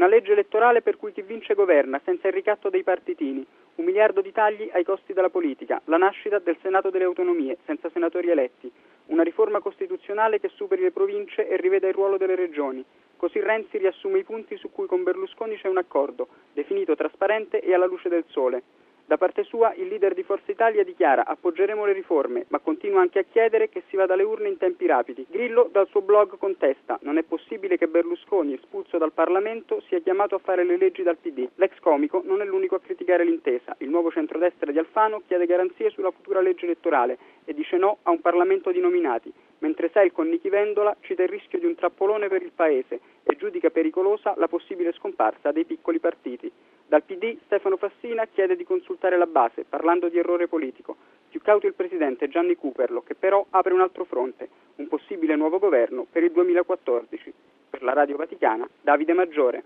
Una legge elettorale per cui chi vince governa, senza il ricatto dei partitini. 1 miliardo di tagli ai costi della politica. La nascita del Senato delle Autonomie, senza senatori eletti. Una riforma costituzionale che superi le province e riveda il ruolo delle regioni. Così Renzi riassume i punti su cui con Berlusconi c'è un accordo, definito trasparente e alla luce del sole. Da parte sua, il leader di Forza Italia dichiara: appoggeremo le riforme, ma continua anche a chiedere che si vada alle urne in tempi rapidi. Grillo dal suo blog contesta: non è possibile che Berlusconi, espulso dal Parlamento, sia chiamato a fare le leggi dal PD. L'ex comico non è l'unico a criticare l'intesa. Il nuovo centrodestra di Alfano chiede garanzie sulla futura legge elettorale e dice no a un Parlamento di nominati, mentre Sel con Nichi Vendola cita il rischio di un trappolone per il Paese e giudica pericolosa la possibile scomparsa dei piccoli partiti. Dal PD Stefano Fassina chiede di consultare la base, parlando di errore politico. Più cauto il presidente Gianni Cuperlo, che però apre un altro fronte, un possibile nuovo governo per il 2014. Per la Radio Vaticana, Davide Maggiore.